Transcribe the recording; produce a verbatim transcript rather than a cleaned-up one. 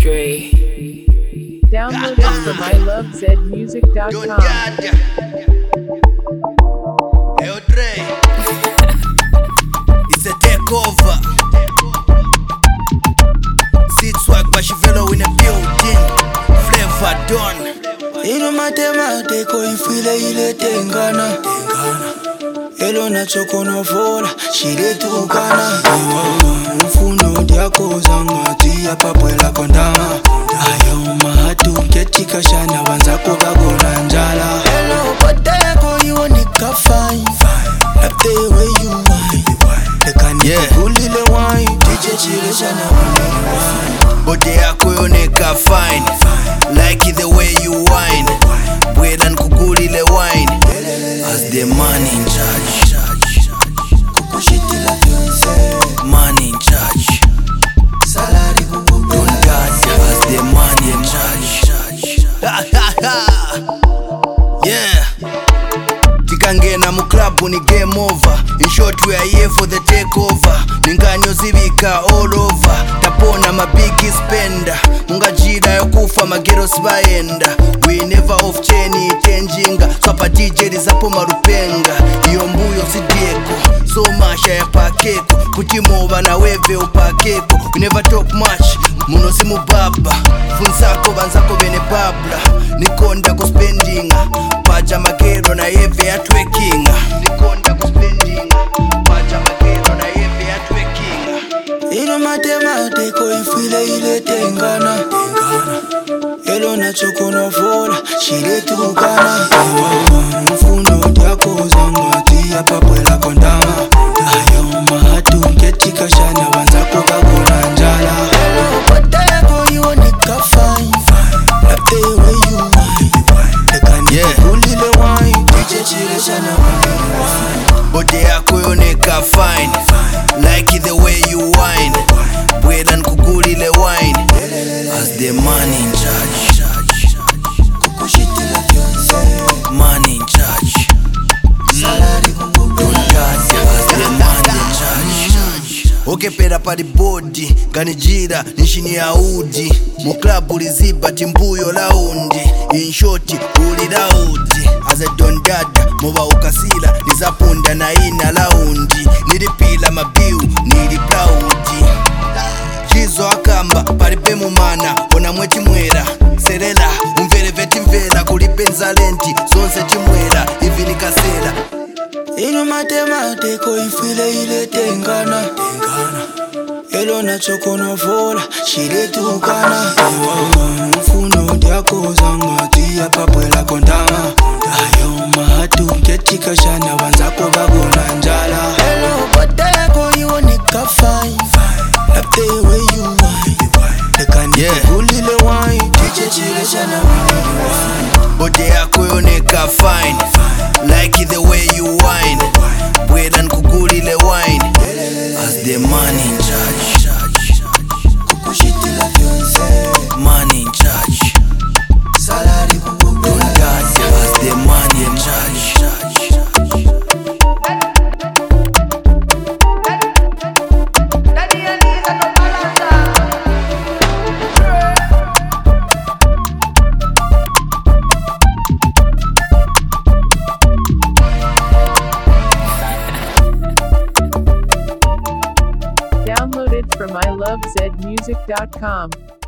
Dre. Download it from i love zed music dot Don com. Dada. Hey, Dre. It's a takeover. Seed swag Bashivelo in a building. Flavor done. Ino matematiko ifile ile tengana Elo nacho konovola shile tukana Mfuno diako zangati ya papwela kondama Ayo mahatu ketika shana wanzako bagona njala Elo pateko you nika fine Like the way you wine Lekani Yeah. kulile wine Tije chile shana wine Bode yako yoneka fine. Like it the way you whine. Bwela nkugulile wine. As the man in charge. Kukushitila fiance Man in charge. Salari Don kukubila Dada as the man in charge. Ha, ha, ha. Yeah. Tikangena mu club ni game over. In short we are here for the takeover. Ninganyo zibika all over. Tapona ma big spender. Mungajira yokufa magero sibaenda. We never off chain itenjinga. Swapa D J rizapo marupenga. Iyo mbuyo sidieko. So masha ya pakeko. Kutimoba na weve upakeko. We never talk much. Muno simu baba. Funsako banzako bene babla. Nikonda kuspendinga. Paja magero na yeve ya twekinga. Nikonda kuspendinga. Paja magero na yeve ya twekinga. Ino matematiko ifile ile tengana Elo nacho konovola shile tukana Mfuno diako zangati ya papwela kondama Ayo mahatu ketika shana wanzako bagona njala Elo pateko you nika fine Like the way you wine Lekani Yeah. kulile wine Tije chile shana wine Bode yako yoneka fine. Like it the way you whine. Bwela nkugulile wine. As the man in charge. Kukushitila fiance Man in charge. Salari Don kukubila Dada as the man in charge. Okepera pali bodi ganijira nishini ya udi. Mu club uliziba timbuyo laundi. In short uli laudi. As a Don Dada moba ukasila nizapunda na ina laundi. Nilipila mabiu niliplaudi. Jizo akamba palipe mumana ona mweti mwera serela umvere veti mvela kulipe nzalenti zonse timwera ivi nikasela. Ino matematiko ifile ile tengana Elo nacho konovola shile tukana Mfuno diako zangati ya papwela kondama Ayo mahatu ketika shana wanzako bagona njala Elo pateko you nika fine Like the way you wine Lekani Yeah. kulile wine Tije chile shana wine Bode yako yoneka fine. Like it the way you whine. Bwela nkugulile wine. As the man in charge. Kukushitila fiance Man in charge. Salari Don kukubila Dada as the man in charge. Download it from i love zed music dot com.